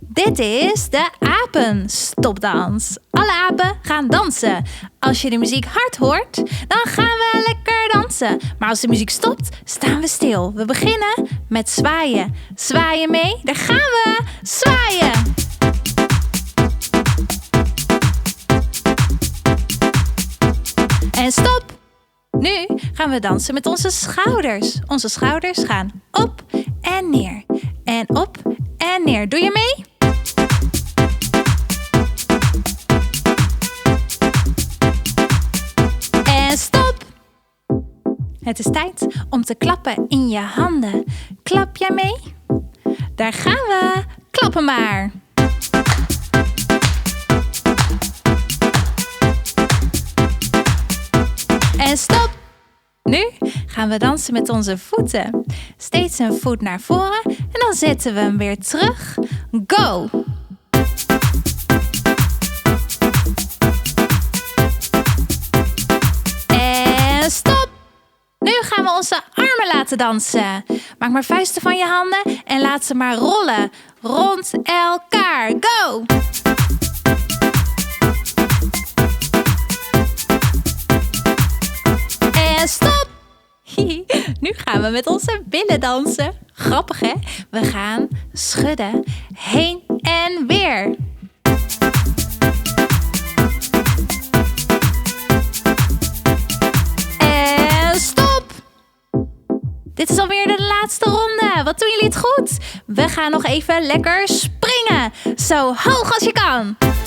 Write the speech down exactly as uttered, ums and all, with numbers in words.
Dit is de apenstopdans. Alle apen gaan dansen. Als je de muziek hard hoort, dan gaan we lekker dansen. Maar als de muziek stopt, staan we stil. We beginnen met zwaaien. Zwaaien mee, daar gaan we. Zwaaien! En stop! Nu gaan we dansen met onze schouders. Onze schouders gaan op en neer. En op en neer. Doe je mee? En stop! Het is tijd om te klappen in je handen. Klap jij mee? Daar gaan we. Klappen maar. En stop! Nu gaan we dansen met onze voeten. Steeds een voet naar voren en dan zetten we hem weer terug. Go! En stop! Nu gaan we onze armen laten dansen. Maak maar vuisten van je handen en laat ze maar rollen. Rond elkaar. Go! En stop! Nu gaan we met onze billen dansen. Grappig, hè? We gaan schudden heen en weer. En stop! Dit is alweer de laatste ronde. Wat doen jullie het goed? We gaan nog even lekker springen. Zo hoog als je kan.